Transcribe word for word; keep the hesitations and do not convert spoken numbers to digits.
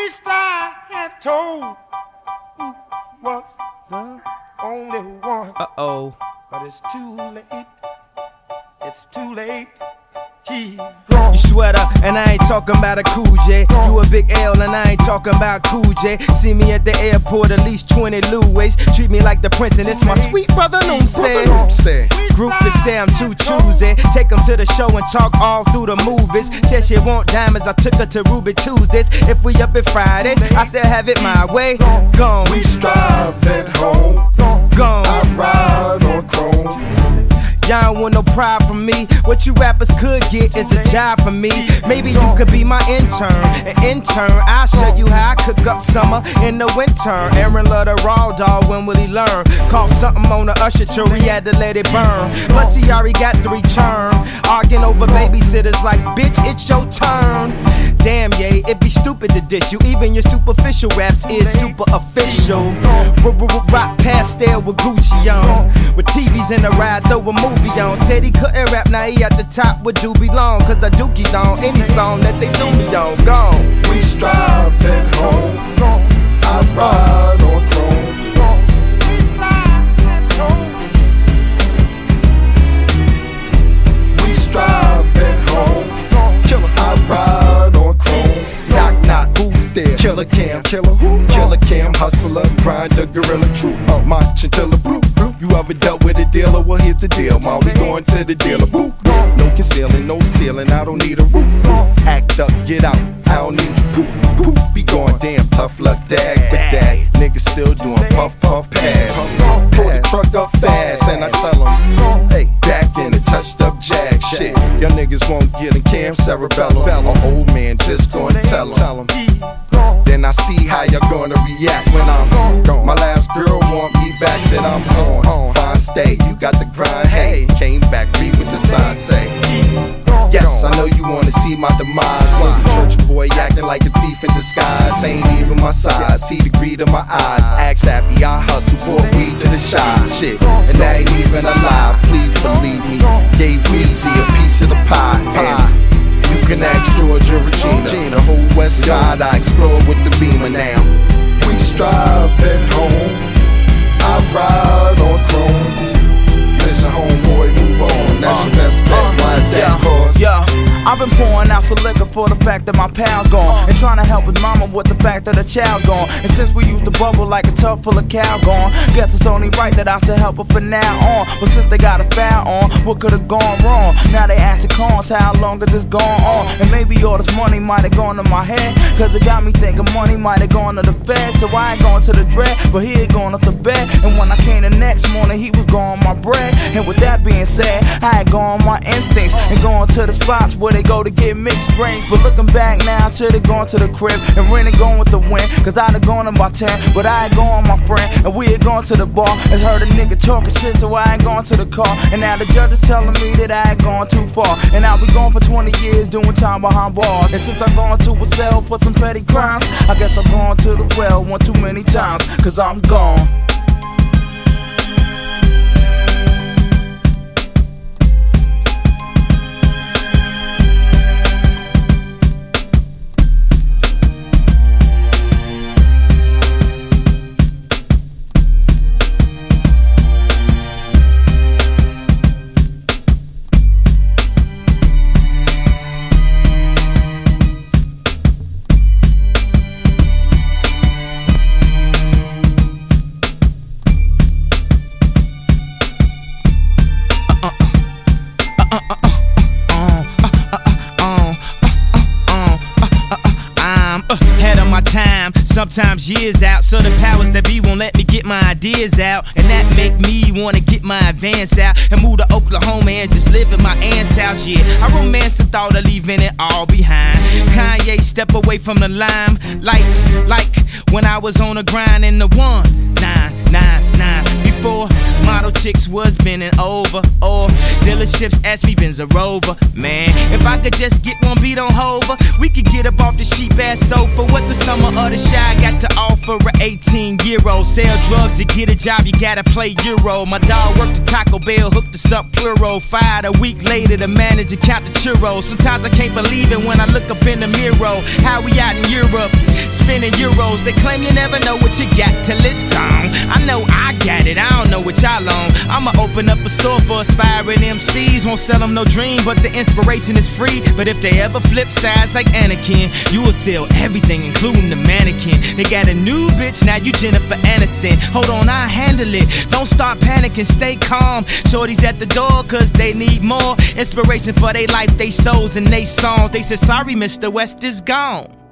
Wished I had told who was the only one. Uh-oh. But it's too late. It's too late. She's gone. You sweater, and I ain't talking about a Cool J. You a big L, and I ain't talking about Cool J. See me at the airport, at least twenty Louis. Treat me like the prince, and it's my sweet brother, no say. Groupies say I'm too choosy. Take them to the show and talk all through the movies. Said she want diamonds, I took her to Ruby Tuesdays. If we up at Fridays, I still have it my way. Gone. We strive at home. Gone. I ride on chrome. Y'all don't want no pride from me. What you rappers could get is a job for me. Maybe you could be my intern. An intern, I'll show you how I cook up summer in the winter. Aaron love the raw dog, when will he learn? Caught something on the usher tree, he had to let it burn. Plus he already got the return. Arguing over babysitters like, bitch, it's your turn. Damn, yeah, it'd be stupid to dish you. Even your superficial raps is super official. Rock pastel with Gucci on. With T Vs in the ride, throw a movie on. Said he couldn't rap, now he at the top with Doobie Long. Cause I dookie on any song that they do me on. Gone. We strive at home. I ride on chrome. We strive at home. I ride on chrome. Knock, knock, who's there? Killer Cam, killer who? Killer Cam, hustler, grinder, gorilla, true. Oh, my chinchilla, blue. You ever dealt with a dealer? Well, here's the deal, ma. We going to the dealer, boo. No concealing, no ceiling, I don't need a roof. Act up, get out, I don't need you, poof. Poof, be going damn tough luck, dag, but dag. Niggas still doing puff, puff, pass. Pull the truck up fast, and I tell them, hey, back in the touched up jag shit. Y'all niggas won't get in Cam cerebellum. An old man just gonna tell them. Then I see how y'all gonna react when I'm gone. My last girl want me back, then I'm on. Fine stay, you got the grind, hey. Came back, read what the sign say. Yes, I know you wanna see my demise. Little church boy acting like a thief in disguise. Ain't even my size, see the greed in my eyes. Axe happy, I hustle, bought weed to the shy. Shit, and that ain't even a lie, please believe me. Gave Weezy a piece of the pie. And you can ask Georgia Regina. The whole west side I explore with the Beamer now. We strive at home. I ride on chrome. Listen, homeboy, move on. That's uh, your best bet. Uh, Why is that yeah, cause? Yeah. I've been pouring out some liquor for the fact that my pal's gone, and trying to help his mama with the fact that her child's gone. And since we used to bubble like a tub full of cow gone, guess it's only right that I should help her from now on. But since they got a foul on, what could've gone wrong? Now they asking cons, how long has this gone on? And maybe all this money might've gone to my head, cause it got me thinking money might've gone to the Fed. So I ain't going to the dread, but he ain't going up the bed. And when I came the next morning, he was gone my bread. And with that being said, I had gone my instincts and going to the spots where they go to get mixed drinks. But looking back now, I should've gone to the crib and really gone with the win, cause I'd have gone in my tent, but I ain't gone my friend. And we had gone to the bar and heard a nigga talking shit, so I ain't gone to the car. And now the judge is telling me that I ain't gone too far, and I'll be gone for twenty years doing time behind bars. And since I've gone to a cell for some petty crimes, I guess I've gone to the well one too many times, cause I'm gone. Sometimes years out, so the powers that be won't let me get my ideas out, and that make me wanna get my advance out and move to Oklahoma and just live in my aunt's house. Yeah, I romance the thought of leaving it all behind. Kanye step away from the limelight, like when I was on the grind in the one nine nine nine before Model chicks was bending over, or dealerships asked me Benz a Rover. Man, if I could just get one beat on Hover, we could get up off the sheep ass sofa. What the summer of the shy got to offer? A eighteen year old sell drugs to get a job, you gotta play Euro. My dog worked at Taco Bell, hooked us up plural. Fired a week later, the manager count the churros. Sometimes I can't believe it when I look up in the mirror. How we out in Europe, spending euros. They claim you never know what you got till it's gone. I know I got it, I don't know what y'all on. I'ma open up a store for aspiring M Cs. Won't sell them no dream, but the inspiration is free. But if they ever flip sides like Anakin, you will sell everything, including the mannequin. They got a new bitch, now you Jennifer Aniston. Hold on, I'll handle it. Don't start panicking, stay calm. Shorty's at the door, cause they need more inspiration for their life, they souls, and they songs. They said, sorry, Mister West is gone.